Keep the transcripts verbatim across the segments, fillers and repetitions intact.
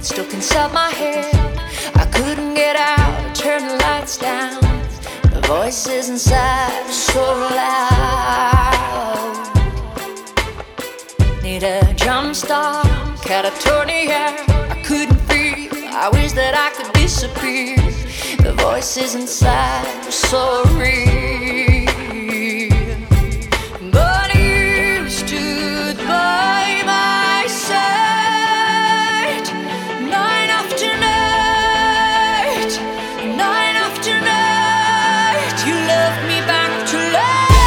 stuck inside my head. I couldn't get out, turn the lights down. The voices inside were so loud. Need a jump start, catatonia. I couldn't feel, I wish that I could disappear. The voices inside were so real. But you stood by my side, night after night, night after night. You loved me back to life.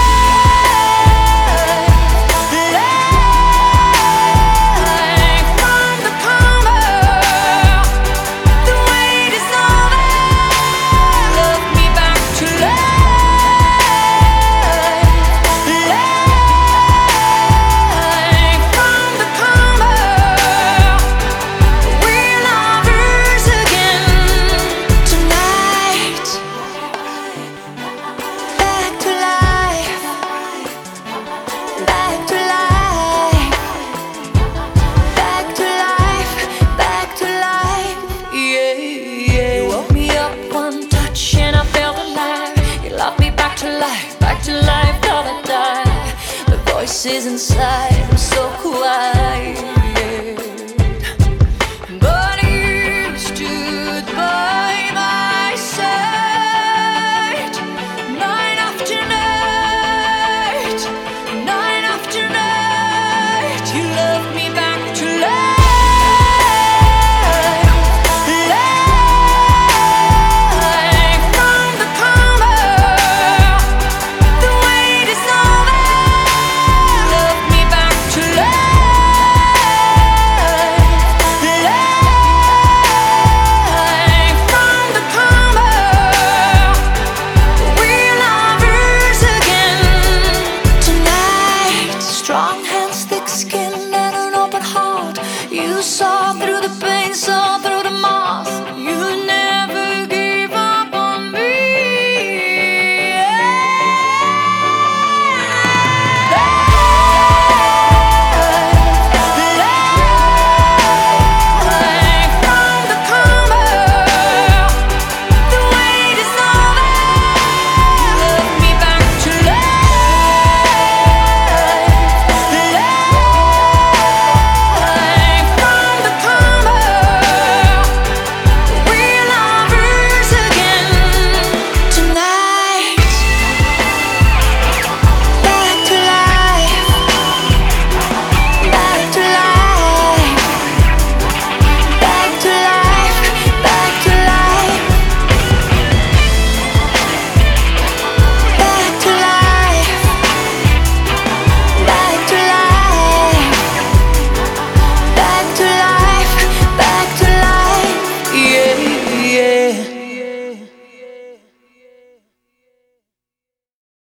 Back to life, thought I'd die. The voices inside were so quiet.